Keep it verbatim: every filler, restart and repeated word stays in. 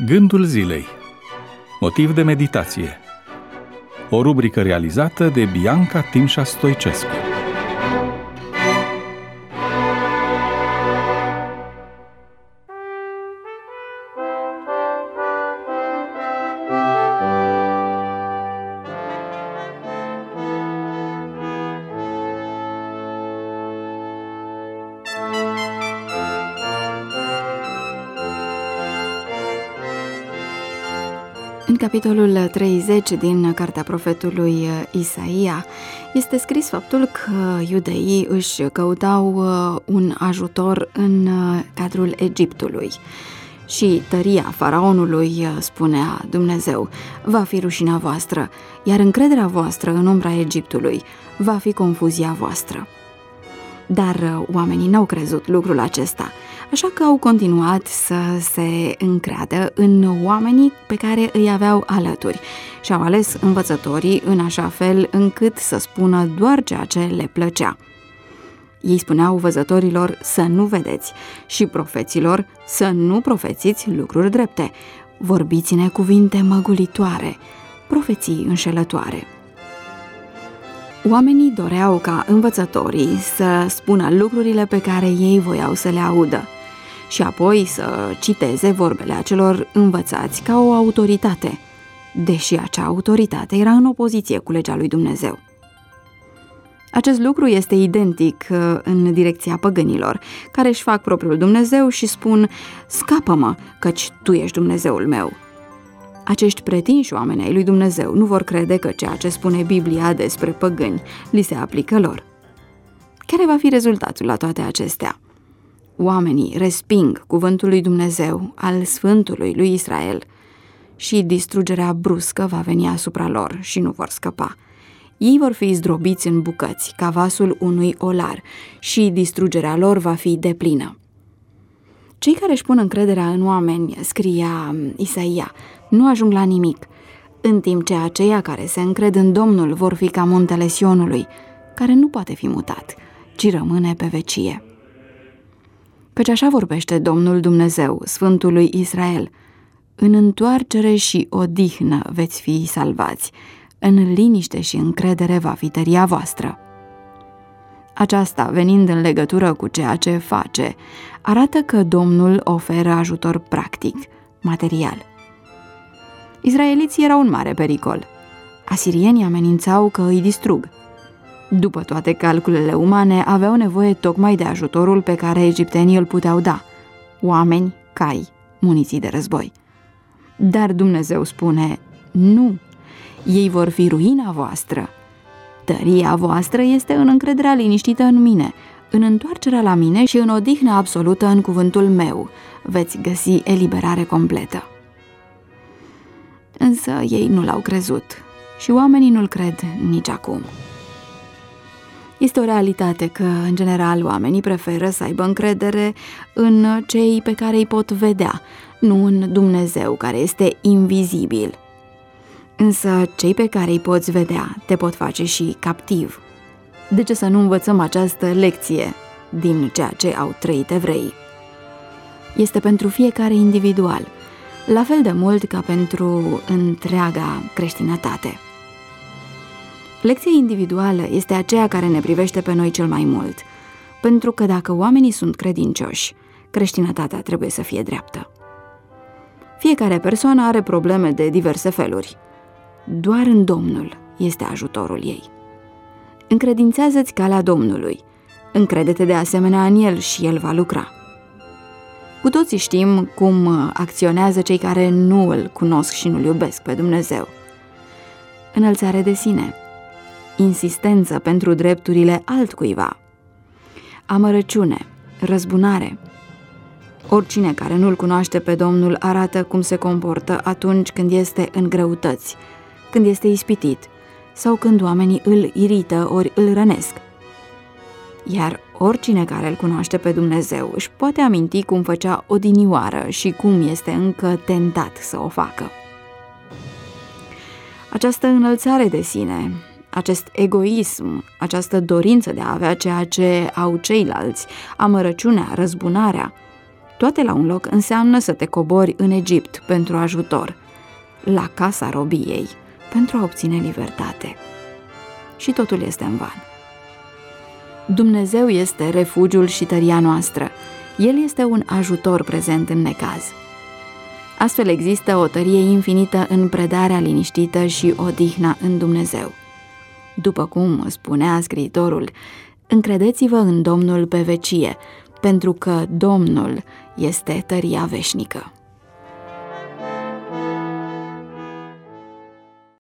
Gândul zilei. Motiv de meditație. O rubrică realizată de Bianca Timșa Stoicescu. În capitolul treizeci din cartea profetului Isaia este scris faptul că iudeii își căutau un ajutor în cadrul Egiptului. Și tăria faraonului, spunea Dumnezeu, va fi rușinea voastră, iar încrederea voastră în umbra Egiptului va fi confuzia voastră. Dar oamenii n-au crezut lucrul acesta, așa că au continuat să se încreadă în oamenii pe care îi aveau alături și au ales învățătorii în așa fel încât să spună doar ceea ce le plăcea. Ei spuneau văzătorilor să nu vedeți și profeților să nu profețiți lucruri drepte, vorbiți-ne cuvinte măgulitoare, profeții înșelătoare. Oamenii doreau ca învățătorii să spună lucrurile pe care ei voiau să le audă și apoi să citeze vorbele acelor învățați ca o autoritate, deși acea autoritate era în opoziție cu legea lui Dumnezeu. Acest lucru este identic în direcția păgânilor, care își fac propriul Dumnezeu și spun: scapă-mă, căci tu ești Dumnezeul meu. Acești pretinși oameni ai lui Dumnezeu nu vor crede că ceea ce spune Biblia despre păgâni li se aplică lor. Care va fi rezultatul la toate acestea? Oamenii resping cuvântul lui Dumnezeu, al Sfântului lui Israel, și distrugerea bruscă va veni asupra lor și nu vor scăpa. Ei vor fi zdrobiți în bucăți, ca vasul unui olar, și distrugerea lor va fi deplină. Cei care își pun încrederea în oameni, scria Isaia, nu ajung la nimic, în timp ce aceia care se încred în Domnul vor fi ca muntele Sionului, care nu poate fi mutat, ci rămâne pe vecie. Căci așa vorbește Domnul Dumnezeu, Sfântul lui Israel: în întoarcere și odihnă veți fi salvați, în liniște și încredere va fi tăria voastră. Aceasta, venind în legătură cu ceea ce face, arată că Domnul oferă ajutor practic, material. Israeliții erau un mare pericol. Asirienii amenințau că îi distrug. După toate calculele umane, aveau nevoie tocmai de ajutorul pe care egiptenii îl puteau da: oameni, cai, muniții de război. Dar Dumnezeu spune: nu, ei vor fi ruina voastră. Tăria voastră este în încrederea liniștită în mine, în întoarcerea la mine și în odihnă absolută în cuvântul meu. Veți găsi eliberare completă. Însă ei nu l-au crezut și oamenii nu-l cred nici acum. Este o realitate că, în general, oamenii preferă să aibă încredere în cei pe care îi pot vedea, nu în Dumnezeu, care este invizibil. Însă cei pe care îi poți vedea te pot face și captiv. De ce să nu învățăm această lecție din ceea ce au trăit evreii? Este pentru fiecare individual, la fel de mult ca pentru întreaga creștinătate. Lecția individuală este aceea care ne privește pe noi cel mai mult, pentru că dacă oamenii sunt credincioși, creștinătatea trebuie să fie dreaptă. Fiecare persoană are probleme de diverse feluri. Doar în Domnul este ajutorul ei. Încredințează-ți calea Domnului, încrede-te de asemenea în El și El va lucra. Cu toții știm cum acționează cei care nu îl cunosc și nu-l iubesc pe Dumnezeu. Înălțare de sine, insistență pentru drepturile altcuiva, amărăciune, răzbunare. Oricine care nu-l cunoaște pe Domnul arată cum se comportă atunci când este în greutăți, când este ispitit sau când oamenii îl irită ori îl rănesc. Iar oricine care îl cunoaște pe Dumnezeu își poate aminti cum făcea odinioară și cum este încă tentat să o facă. Această înălțare de sine, acest egoism, această dorință de a avea ceea ce au ceilalți, amărăciunea, răzbunarea, Toate la un loc înseamnă să te cobori în Egipt pentru ajutor, la casa robiei, pentru a obține libertate. Și totul este în van. Dumnezeu este refugiul și tăria noastră. El este un ajutor prezent în necaz. Astfel există o tărie infinită în predarea liniștită și odihna în Dumnezeu. După cum spunea scriitorul, încredeți-vă în Domnul pe vecie, pentru că Domnul este tăria veșnică.